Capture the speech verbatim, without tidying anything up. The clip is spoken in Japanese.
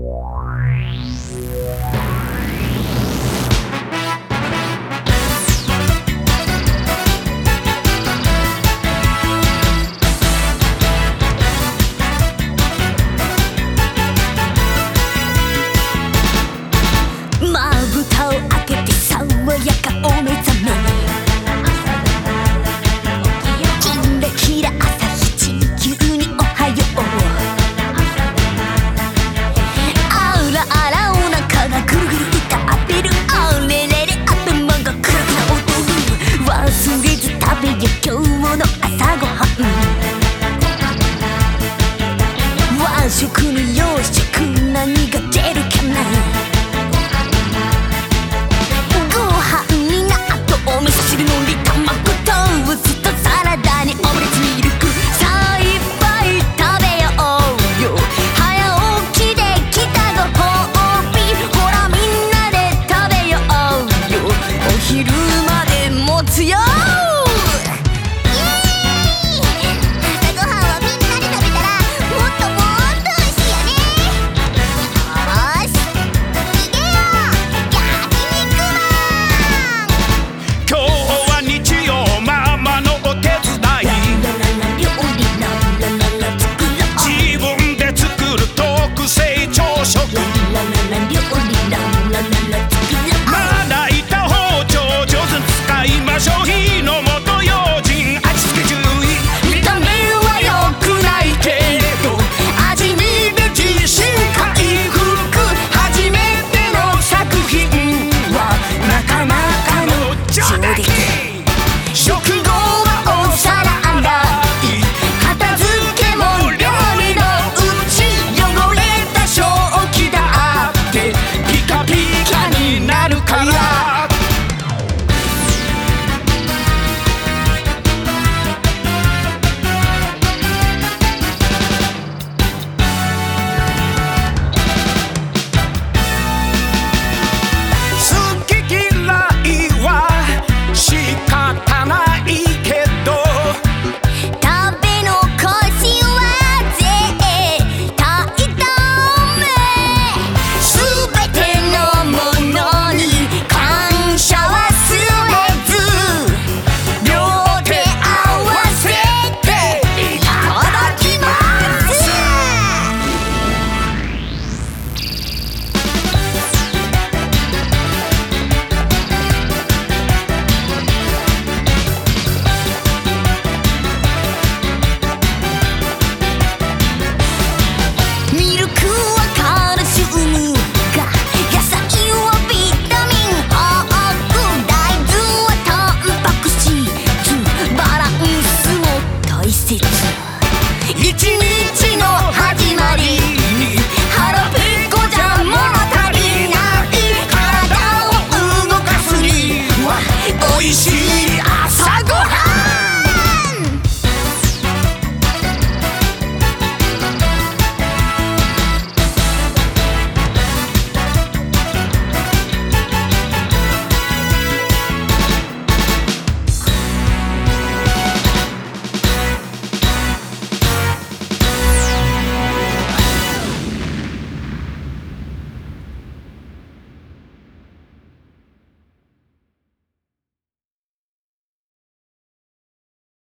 蓋を開けて爽やかお目覚め、キラキラ朝日地球におはよう。あらあらお腹がぐるぐる痛ってる、あれれれ頭がクラクラ踊る。忘れず食べよ今日の朝ごはん。和食に洋食何が出るかな。お味噌汁のり卵トーストサラダにオムレツミルク、さあいっぱい食べようよ。早起きできたご褒美、ほらみんなで食べようよ。お昼まで持つよ。ミルク